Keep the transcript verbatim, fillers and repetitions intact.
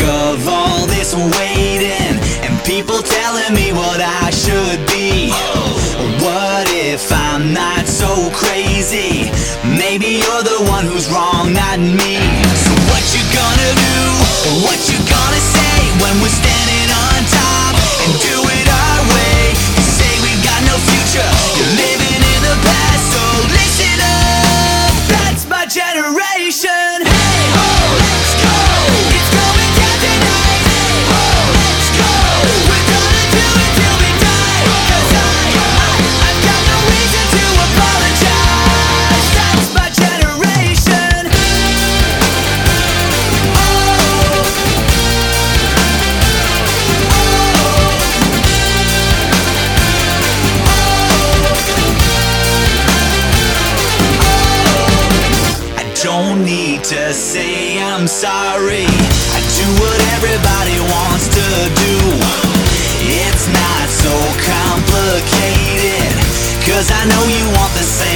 of all this waiting and people telling me what I should be. What if I'm not so crazy? Maybe you're the one who's wrong, not me. So what you gonna do? What you gonna say when we're standing on top and do it our way? You say we've got no future, you're living in the past, so listen up. That's my generation. Hey ho, let's go. It's going down tonight. Hey ho, let's go. We're gonna do it till we die. 'Cause I, I, I've got no reason to apologize. That's my generation. Oh, oh, oh. I don't need to say I'm sorry. I do what everybody wants to do. It's not so complicated, 'cause I know you want the same